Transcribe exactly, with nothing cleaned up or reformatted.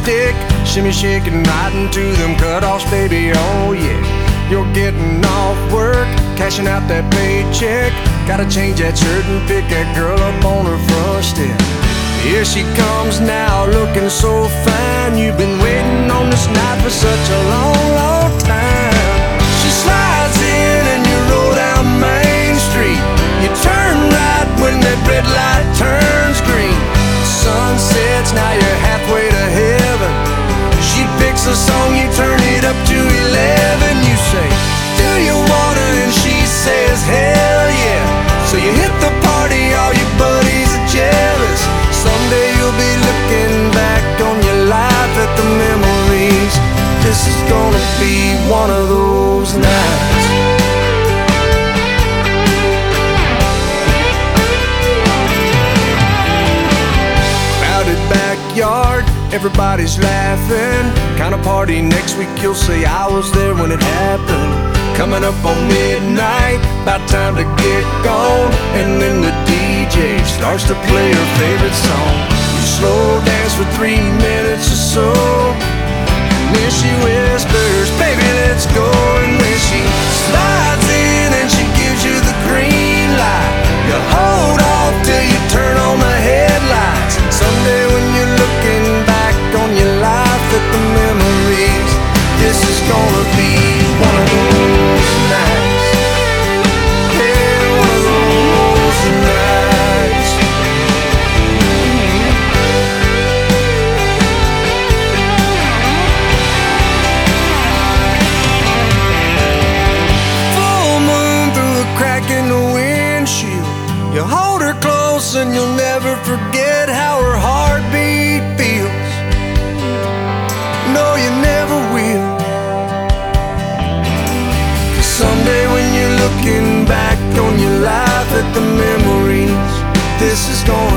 stick, shimmy shaking right into them cutoffs, baby, oh yeah. You're getting off work, cashing out that paycheck. Gotta change that shirt and pick that girl up on her front step. Here she comes now, looking so fine. You've been waiting on this night for such a long, long time. She slides in and you roll down Main Street. You turn right when that red light turns green. The sun sets, now you're halfway to heaven. She picks a song, you turn it up to eleven. You say, do you wanna? And she says, hell yeah. So you hit the party, all your buddies are jealous. Someday you'll be looking back on your life at the memories. This is gonna be one of those nights. Crowded backyard, everybody's laughing. Kind of party next week, you'll say I was there when it happened. Coming up on midnight, about time to get gone. And then the D J starts to play her favorite song. You slow dance for three minutes or so, and then she whispers, baby, let's go. And when she slides in and she gives you the green light, you hold off till you turn on the headlights. Someday when you're looking back on your life at the memories, this is gonna be one of those nights. Yeah, one of those nights. Full moon through a crack in the windshield. You hold her close and you'll never forget how her heartbeat feels. No, you never will. Someday when you're looking back on your life at the memories, this is gonna